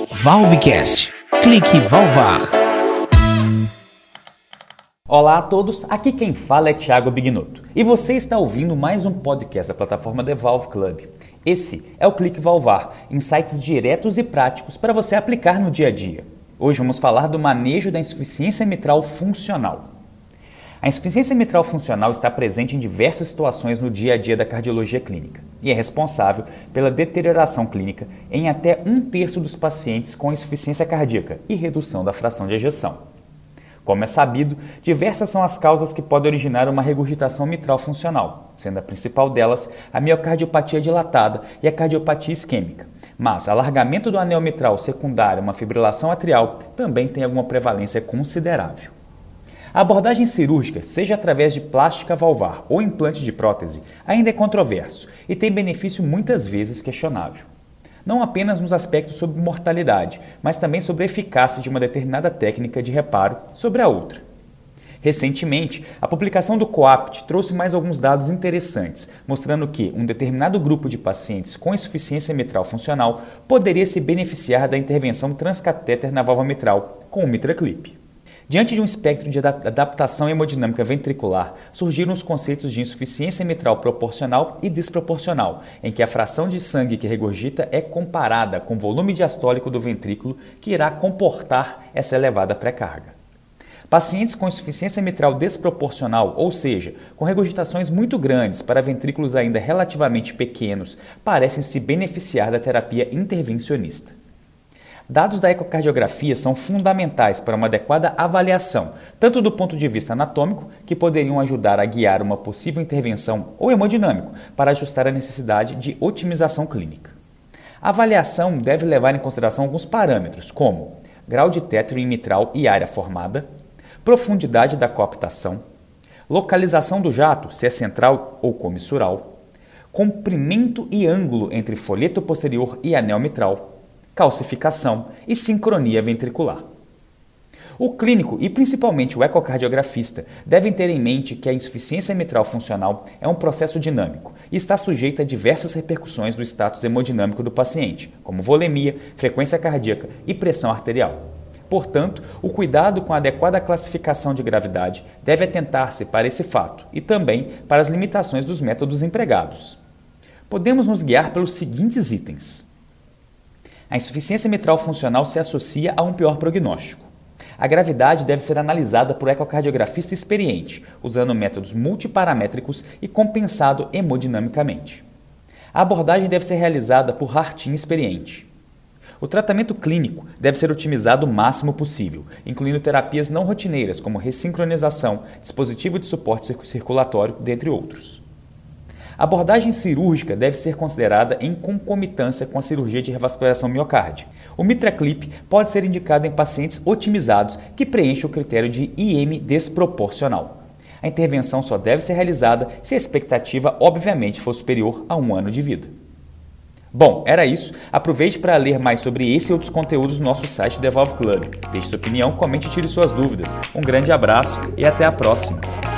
Valvecast. Clique Valvar. Olá a todos, aqui quem fala é Thiago Bignotto e você está ouvindo mais um podcast da plataforma The Valve Club. Esse é o Clique Valvar, insights diretos e práticos para você aplicar no dia a dia. Hoje vamos falar do manejo da insuficiência mitral funcional. A insuficiência mitral funcional está presente em diversas situações no dia a dia da cardiologia clínica e é responsável pela deterioração clínica em até 1/3 dos pacientes com insuficiência cardíaca e redução da fração de ejeção. Como é sabido, diversas são as causas que podem originar uma regurgitação mitral funcional, sendo a principal delas a miocardiopatia dilatada e a cardiopatia isquêmica. Mas alargamento do anel mitral secundário a uma fibrilação atrial também tem alguma prevalência considerável. A abordagem cirúrgica, seja através de plástica valvar ou implante de prótese, ainda é controverso e tem benefício muitas vezes questionável. Não apenas nos aspectos sobre mortalidade, mas também sobre a eficácia de uma determinada técnica de reparo sobre a outra. Recentemente, a publicação do COAPT trouxe mais alguns dados interessantes, mostrando que um determinado grupo de pacientes com insuficiência mitral funcional poderia se beneficiar da intervenção transcatéter na válvula mitral com o MitraClip. Diante de um espectro de adaptação hemodinâmica ventricular, surgiram os conceitos de insuficiência mitral proporcional e desproporcional, em que a fração de sangue que regurgita é comparada com o volume diastólico do ventrículo que irá comportar essa elevada pré-carga. Pacientes com insuficiência mitral desproporcional, ou seja, com regurgitações muito grandes para ventrículos ainda relativamente pequenos, parecem se beneficiar da terapia intervencionista. Dados da ecocardiografia são fundamentais para uma adequada avaliação, tanto do ponto de vista anatômico, que poderiam ajudar a guiar uma possível intervenção, ou hemodinâmico, para ajustar a necessidade de otimização clínica. A avaliação deve levar em consideração alguns parâmetros, como grau de tétano mitral e área formada, profundidade da coaptação, localização do jato, se é central ou comissural, comprimento e ângulo entre folheto posterior e anel mitral, calcificação e sincronia ventricular. O clínico e principalmente o ecocardiografista devem ter em mente que a insuficiência mitral funcional é um processo dinâmico e está sujeita a diversas repercussões do status hemodinâmico do paciente, como volemia, frequência cardíaca e pressão arterial. Portanto, o cuidado com a adequada classificação de gravidade deve atentar-se para esse fato e também para as limitações dos métodos empregados. Podemos nos guiar pelos seguintes itens. A insuficiência mitral funcional se associa a um pior prognóstico. A gravidade deve ser analisada por ecocardiografista experiente, usando métodos multiparamétricos e compensado hemodinamicamente. A abordagem deve ser realizada por heart team experiente. O tratamento clínico deve ser otimizado o máximo possível, incluindo terapias não rotineiras como ressincronização, dispositivo de suporte circulatório, dentre outros. A abordagem cirúrgica deve ser considerada em concomitância com a cirurgia de revascularização miocárdica. O MitraClip pode ser indicado em pacientes otimizados que preenchem o critério de IM desproporcional. A intervenção só deve ser realizada se a expectativa, obviamente, for superior a 1 ano de vida. Bom, era isso. Aproveite para ler mais sobre esse e outros conteúdos no nosso site The Valve Club. Deixe sua opinião, comente e tire suas dúvidas. Um grande abraço e até a próxima!